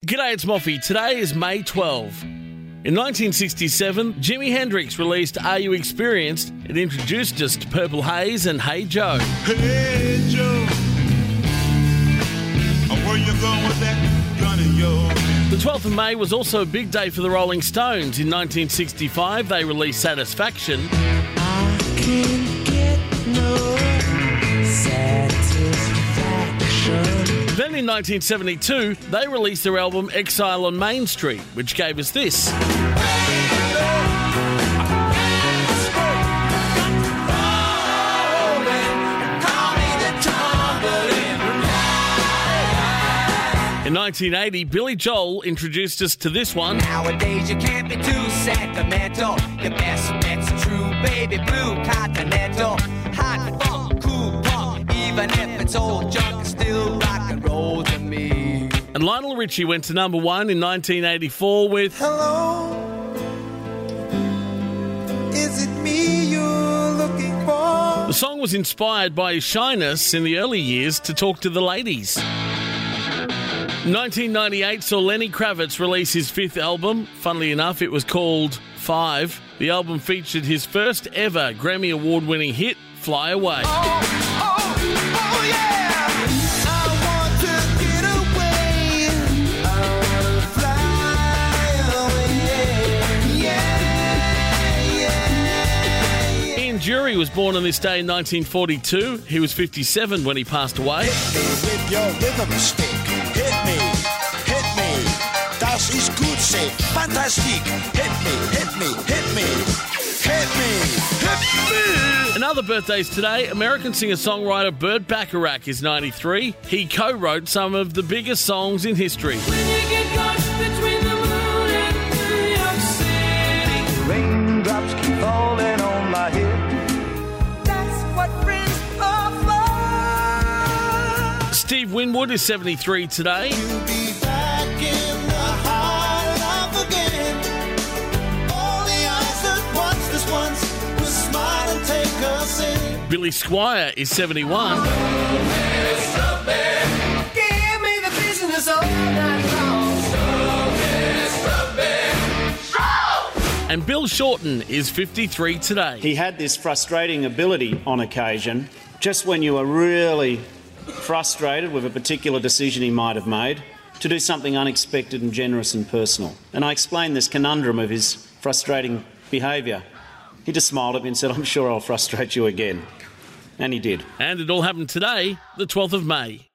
G'day, it's Moffy. Today is May 12. In 1967, Jimi Hendrix released Are You Experienced? It introduced us to Purple Haze and Hey Joe. Hey Joe, where you going with that gun of yours? The 12th of May was also a big day for the Rolling Stones. In 1965, they released Satisfaction. I can't get no satisfaction. Then in 1972, they released their album Exile on Main Street, which gave us this. In 1980, Billy Joel introduced us to this one. Nowadays you can't be too sentimental. Your best bet's true, baby blue continental. Hot funk, cool punk, even if it's old junk, it's still rock and roll to me. And Lionel Richie went to number one in 1984 with Hello, is it me you're looking for? The song was inspired by his shyness in the early years to talk to the ladies. 1998 saw Lenny Kravitz release his fifth album. Funnily enough, it was called Five. The album featured his first ever Grammy Award-winning hit, Fly Away. Oh yeah! I want to get away. I want to fly away. Yeah. Ian Dury was born on this day in 1942. He was 57 when he passed away. Hit me with your rhythm stick. Hit me. Das ist gut, say fantastic. Hit me. Another birthdays today, American singer-songwriter Burt Bacharach is 93. He co-wrote some of the biggest songs in history. When you get lost between the moon and New York City, Raindrops keep falling on my head. That's what friends are for. Steve Winwood is 73 today. You'll be back in the heart of again. All the eyes that watched us once will smile and take us in. Billy Squire is 71. give me the business all night long. And Bill Shorten is 53 today. He had this frustrating ability on occasion, just when you were really frustrated with a particular decision he might have made, to do something unexpected and generous and personal. And I explained this conundrum of his frustrating behaviour. He just smiled at me and said, I'm sure I'll frustrate you again. And he did. And it all happened today, the 12th of May.